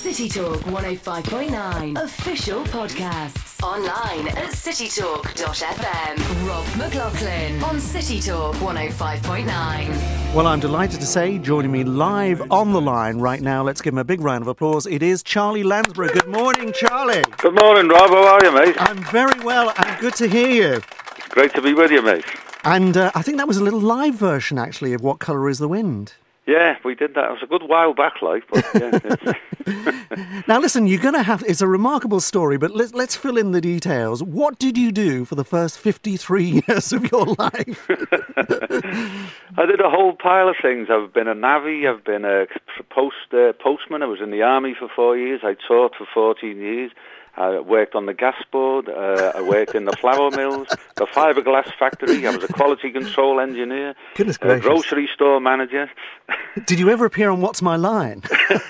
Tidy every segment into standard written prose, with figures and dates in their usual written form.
City Talk 105.9 official podcasts. Online at citytalk.fm. Rob McLaughlin on City Talk 105.9. Well, I'm delighted to say, joining me live on the line right now, let's give him a big round of applause, it is Charlie Lansborough. Good morning, Charlie. Good morning, Rob. How are you, mate? I'm very well, and good to hear you. Great to be with you, mate. And I think that was a little live version, actually, of What Colour Is the Wind? Yeah, we did that. It was a good while back, like, but yeah. Now, listen, you're going to have... It's a remarkable story, but let's fill in the details. What did you do for the first 53 years of your life? I did a whole pile of things. I've been a navvy. I've been a postman. I was in the army for 4 years. I taught for 14 years. I worked on the gas board. I worked in the flour mills, the fiberglass factory. I was a quality control engineer. Goodness gracious. Grocery store manager. Did you ever appear on What's My Line?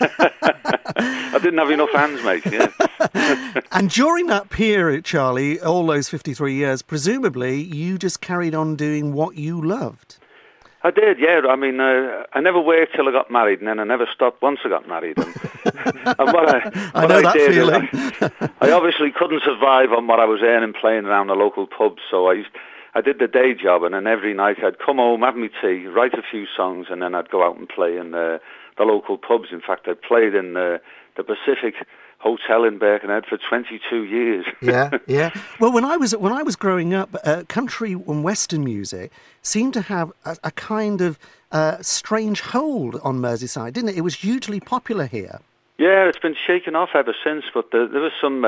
I didn't have enough hands, mate, yeah. And during that period, Charlie, all those 53 years, presumably you just carried on doing what you loved. I did, yeah. I mean, I never worked till I got married, and then I never stopped once I got married. And I know that feeling. I obviously couldn't survive on what I was earning playing around the local pubs, so I did the day job, and then every night I'd come home, have my tea, write a few songs, and then I'd go out and play in the local pubs. In fact, I played in the Pacific Hotel in Birkenhead for 22 years. Yeah. Well, when I was growing up, country and western music seemed to have a kind of strange hold on Merseyside, didn't it? It was hugely popular here. Yeah, it's been shaken off ever since, but there was some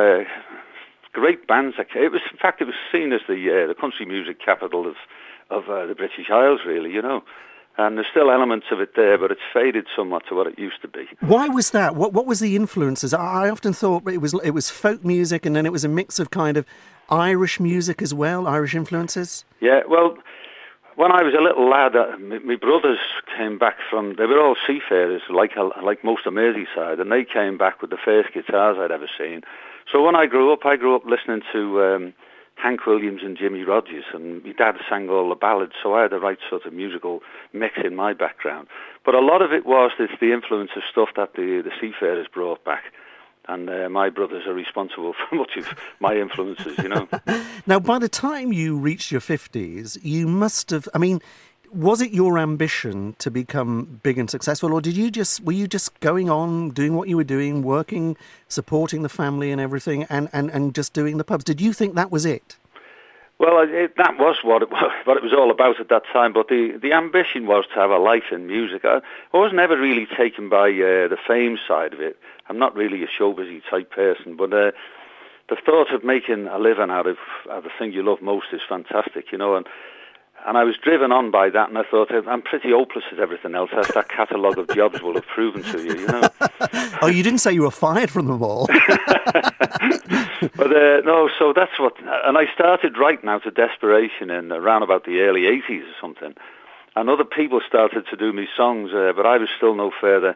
great bands. It was seen as the country music capital of the British Isles, really, you know. And there's still elements of it there, but it's faded somewhat to what it used to be. Why was that? What was the influences? I often thought it was folk music, and then it was a mix of kind of Irish music as well, Irish influences. Yeah, well, when I was a little lad, my brothers came back they were all seafarers, like most of Merseyside, and they came back with the first guitars I'd ever seen. So when I grew up listening to Hank Williams and Jimmy Rogers, and my dad sang all the ballads, so I had the right sort of musical mix in my background. But a lot of it was the influence of stuff that the seafarers brought back, and my brothers are responsible for much of my influences, you know. Now, by the time you reached your 50s, you must have, I mean, was it your ambition to become big and successful, or were you just going on, doing what you were doing, working, supporting the family and everything, and just doing the pubs? Did you think that was it? Well, that was what it was all about at that time, but the ambition was to have a life in music. I was never really taken by the fame side of it. I'm not really a show-busy type person, but the thought of making a living out of the thing you love most is fantastic, you know, and I was driven on by that, and I thought, I'm pretty hopeless at everything else, as that catalogue of jobs will have proven to you, you know. Oh, you didn't say you were fired from them all. But no, so that's what... And I started writing out of desperation in around about the early 80s or something. And other people started to do me songs, but I was still no further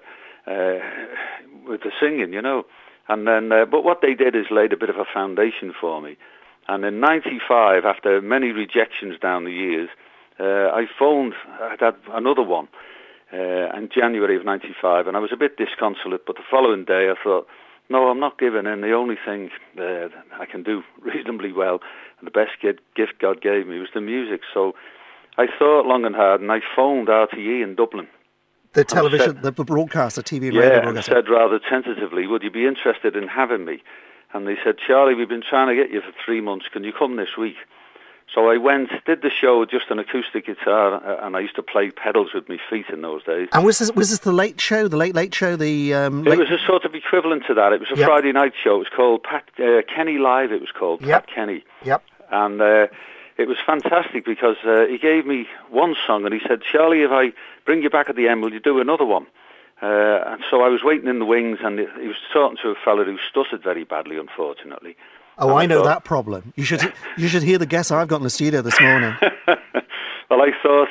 with the singing, you know. And then, but what they did is laid a bit of a foundation for me. And in 95, after many rejections down the years, I had another one in January of 95, and I was a bit disconsolate, but the following day I thought, no, I'm not giving in. The only thing I can do reasonably well, and the best gift God gave me was the music. So I thought long and hard, and I phoned RTE in Dublin. The television, the broadcaster, TV and radio broadcaster. Yeah, and said rather tentatively, would you be interested in having me? And they said, Charlie, we've been trying to get you for 3 months. Can you come this week? So I went, did the show with just an acoustic guitar, and I used to play pedals with my feet in those days. And was this the Late Show, the Late Show? It was a sort of equivalent to that. It was a Friday night show. It was called Kenny Live, it was called, Pat Kenny. Yep. And it was fantastic because he gave me one song, and he said, Charlie, if I bring you back at the end, will you do another one? And so I was waiting in the wings, and he was talking to a fella who stuttered very badly, unfortunately. Oh, I know that problem. You should hear the guests I've got in the studio this morning. Well, I thought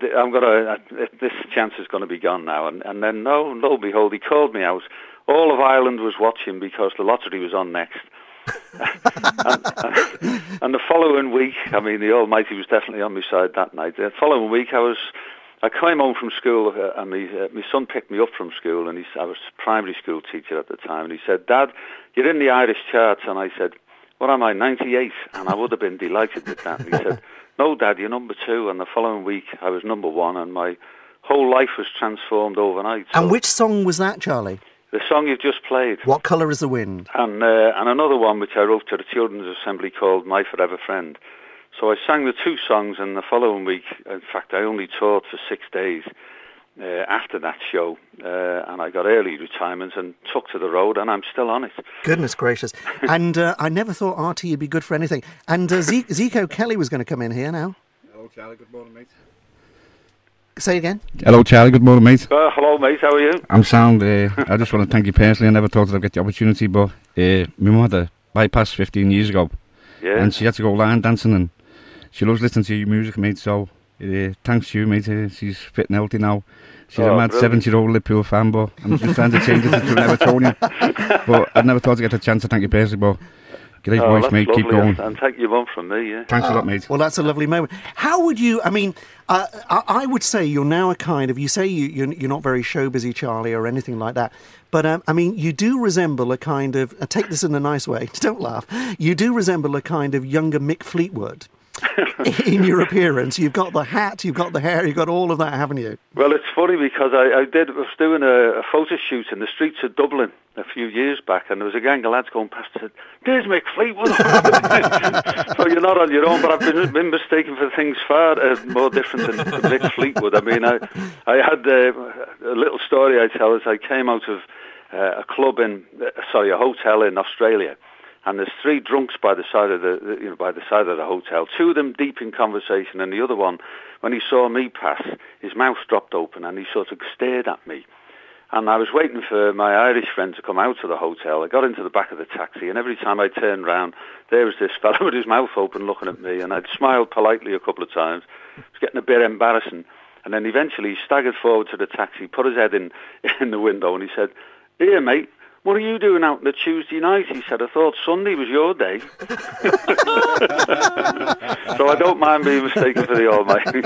this chance is going to be gone now, and then lo and behold, he called me out. All of Ireland was watching because the lottery was on next. and the following week, I mean, the Almighty was definitely on my side that night. The following week, I I came home from school, and my son picked me up from school, and I was a primary school teacher at the time, and he said, "Dad, you're in the Irish charts," and I said, "What am I, 98?" And I would have been delighted with that. And he said, "No, Dad, you're number 2," and the following week I was number 1, and my whole life was transformed overnight. And which song was that, Charlie? The song you've just played. What Colour is the Wind? And another one which I wrote to the Children's Assembly called My Forever Friend. So I sang the 2 songs, and the following week, in fact, I only taught for 6 days after that show, and I got early retirement and took to the road, and I'm still on it. Goodness gracious. And I never thought RT would be good for anything. And Zico Kelly was going to come in here now. Hello, Charlie. Good morning, mate. Say again? Hello, Charlie. Good morning, mate. Hello, mate. How are you? I'm sound. I just want to thank you personally. I never thought I'd get the opportunity, but my mum had a bypass 15 years ago, and she had to go line dancing, and she loves listening to your music, mate, so thanks to you, mate. She's fit and healthy now. She's a mad 70-year-old Liverpool fan, but I'm just trying to change it to an Evertonian. But I never thought I'd get a chance to thank you personally, but great voice, mate. Lovely. Keep going. And thank your mum from me, yeah. Thanks a lot, mate. Well, that's a lovely moment. How would you, I mean, I would say you're now a kind of, you say you're not very show busy, Charlie, or anything like that. But, I mean, you do resemble a kind of, take this in a nice way, don't laugh, you do resemble a kind of younger Mick Fleetwood. In your appearance, you've got the hat, you've got the hair, you've got all of that, haven't you? Well, it's funny because I was doing a photo shoot in the streets of Dublin a few years back, and there was a gang of lads going past and said, "There's Mick Fleetwood." So you're not on your own, but I've been mistaken for things far more different than Mick Fleetwood. I mean, I had a little story I tell is I came out of a hotel in Australia. And there's 3 drunks by the side of the hotel. 2 of them deep in conversation, and the other one, when he saw me pass, his mouth dropped open and he sort of stared at me. And I was waiting for my Irish friend to come out of the hotel. I got into the back of the taxi, and every time I turned round, there was this fellow with his mouth open looking at me, and I'd smiled politely a couple of times. It was getting a bit embarrassing. And then eventually he staggered forward to the taxi, put his head in the window, and he said, "Here, mate. What are you doing out on a Tuesday night?" He said, "I thought Sunday was your day." So I don't mind being mistaken for the Almighty.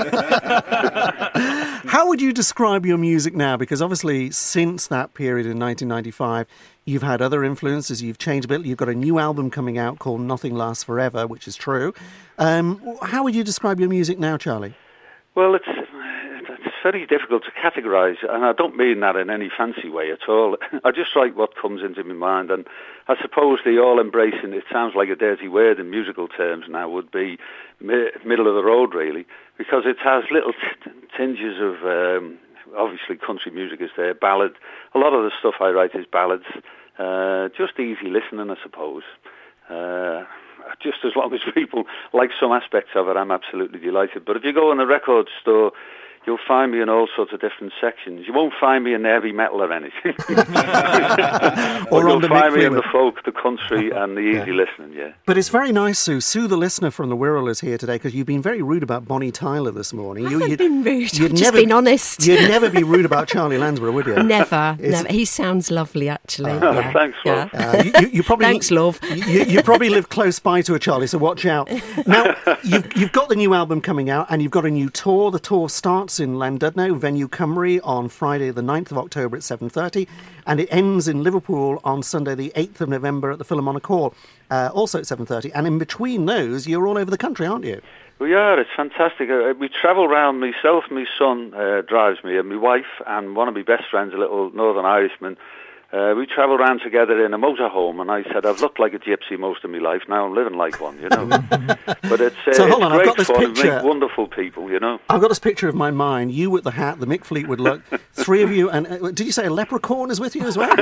How would you describe your music now? Because obviously since that period in 1995, you've had other influences, you've changed a bit. You've got a new album coming out called Nothing Lasts Forever, which is true. How would you describe your music now, Charlie? Well, it's very difficult to categorise, and I don't mean that in any fancy way at all. I just write what comes into my mind, and I suppose the all-embracing, it sounds like a dirty word in musical terms now, would be middle of the road, really, because it has little tinges of, obviously country music is there, ballad. A lot of the stuff I write is ballads, just easy listening, I suppose. Just as long as people like some aspects of it, I'm absolutely delighted. But if you go in the record store, you'll find me in all sorts of different sections. You won't find me in the heavy metal or anything. Or you'll find me in the folk, the country, and the easy listening, yeah. But it's very nice, Sue. Sue, the listener from the Wirral, is here today because you've been very rude about Bonnie Tyler this morning. I haven't been rude. I've just been honest. You'd never be rude about Charlie Lansborough, would you? Never. He sounds lovely, actually. Yeah. Thanks, love. You probably, thanks, love. You probably live close by to a Charlie, so watch out. Now, you've got the new album coming out, and you've got a new tour. The tour starts in Llandudno, Venue Cymru, on Friday the 9th of October at 7:30, and it ends in Liverpool on Sunday the 8th of November at the Philharmonic Hall, also at 7:30. And in between those, you're all over the country, aren't you? We are. It's fantastic. We travel round, myself, my son drives me, and my wife, and one of my best friends, a little Northern Irishman. We travel around together in a motorhome, and I said, I've looked like a gypsy most of my life, now I'm living like one, you know. But it's, so hold on, it's great I've got this fun, picture. make wonderful people, you know. I've got this picture of my mind, you with the hat, the Mick Fleetwood look, 3 of you, and did you say a leprechaun is with you as well?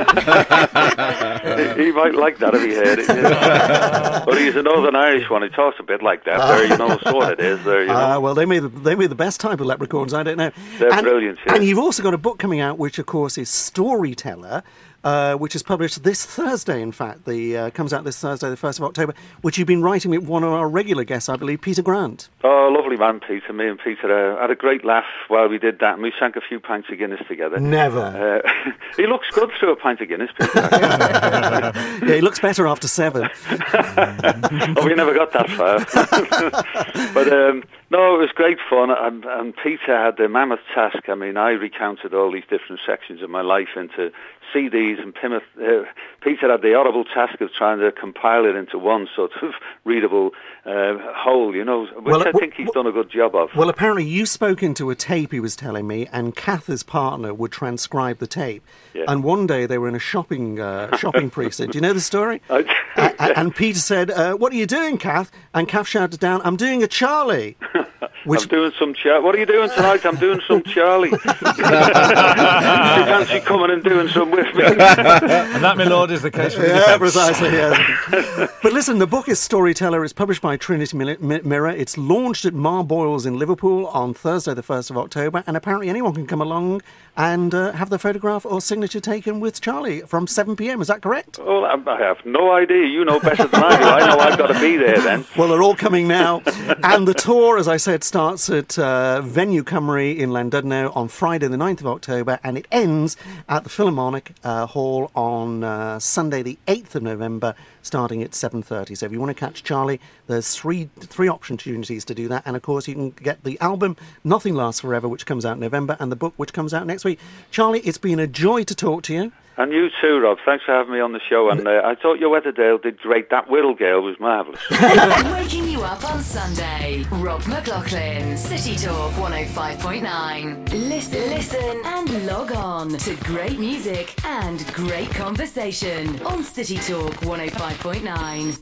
He might like that if he heard it, you know. But he's a Northern Irish one, he talks a bit like that, there, you know, so what it is, there, you know. Well, they made the best type of leprechauns, I don't know. They're brilliant, yeah. And you've also got a book coming out, which, of course, is Storyteller, which is published this Thursday, in fact. Comes out this Thursday, the 1st of October, which you've been writing with one of our regular guests, I believe, Peter Grant. Oh, lovely man, Peter. Me and Peter had a great laugh while we did that, and we sank a few pints of Guinness together. Never. He looks good through a pint of Guinness, Peter. Yeah, he looks better after 7. Oh, we never got that far. But no, it was great fun, and Peter had the mammoth task. I mean, I recounted all these different sections of my life into CDs, and Peter had the horrible task of trying to compile it into one sort of readable whole, which I think he's done a good job of. Well, apparently you spoke into a tape, he was telling me, and Kath, his partner, would transcribe the tape. Yeah. And one day they were in a shopping precinct. Do you know the story? And Peter said, "What are you doing, Kath?" And Kath shouted down, "I'm doing a Charlie." I'm doing some Charlie. What are you doing tonight? I'm doing some Charlie. You fancy coming and doing some with me? And that, my lord, is the case for the defense. Precisely, yeah. But listen, the book is Storyteller. It's published by Trinity Mirror. It's launched at Marboyles in Liverpool on Thursday, the 1st of October, and apparently anyone can come along and have the photograph or signature taken with Charlie from 7 p.m. Is that correct? Oh, I have no idea. You know better than I do. I know I've got to be there then. Well, they're all coming now. And the tour, as I said, starts at Venue Cymru in Llandudno on Friday the 9th of October, and it ends at the Philharmonic Hall on Sunday the 8th of November, starting at 7:30. So if you want to catch Charlie, there's three opportunities to do that. And of course, you can get the album Nothing Lasts Forever, which comes out in November, and the book, which comes out next week. Charlie, it's been a joy to talk to you. And you too, Rob. Thanks for having me on the show. And I thought your Weatherdale did great. That Whittle Girl was marvellous. Waking you up on Sunday. Rob McLaughlin, City Talk 105.9. Listen and log on to great music and great conversation on City Talk 105.9.